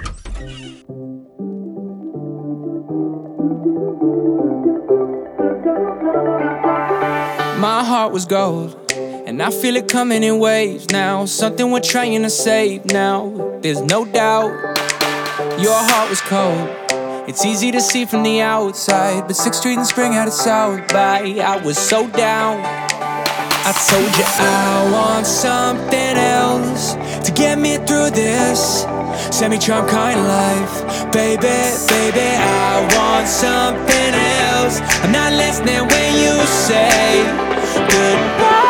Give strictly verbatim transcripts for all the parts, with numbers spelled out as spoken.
My heart was gold, and I feel it coming in waves now. Something we're trying to save now, there's no doubt. Your heart was cold, it's easy to see from the outside, but sixth Street in spring had it South by. I was so down, I told you I want something else to get me through this semi-charmed kind of life. Baby, baby, I want something else. I'm not listening when you say goodbye.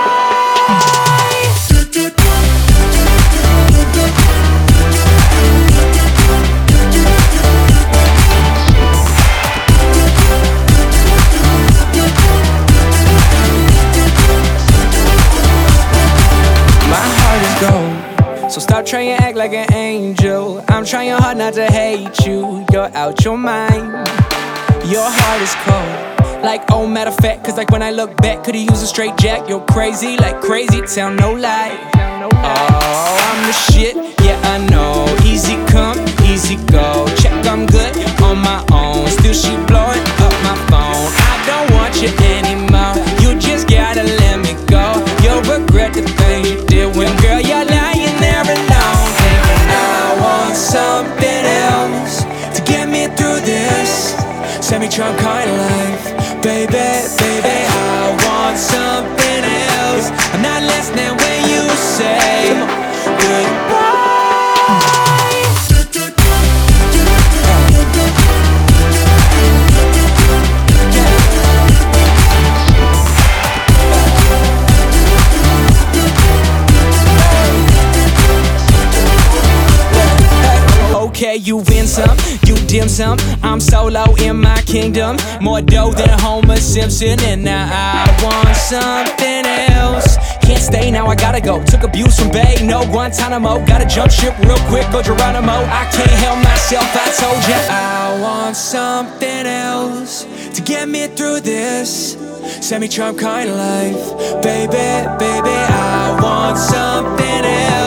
So stop trying to act like an angel. I'm trying hard not to hate you. You're out your mind. Your heart is cold, like oh matter of fact. Cause like when I look back, could've used a straight jack. You're crazy, like crazy town, no lie. Oh, I'm the shit, yeah I know. Easy come, easy go. Check I'm good on my own. Still she blowing up my phone. I don't want you anymore. You just gotta let me go. You'll regret the things you did when girl you're lying there alone. Thinking I want something else to get me through this semi-charmed kind of life. Baby, baby, I want something else. I'm not listening when you say goodbye. Okay, you win some, you dim some. I'm solo in my kingdom. More dough than Homer Simpson. And now I want something else. Can't stay now, I gotta go. Took abuse from Bay, no Guantanamo. Gotta jump ship real quick, go Geronimo. I can't help myself, I told ya I want something else to get me through this semi-charmed kind of life. Baby, baby, I want something else.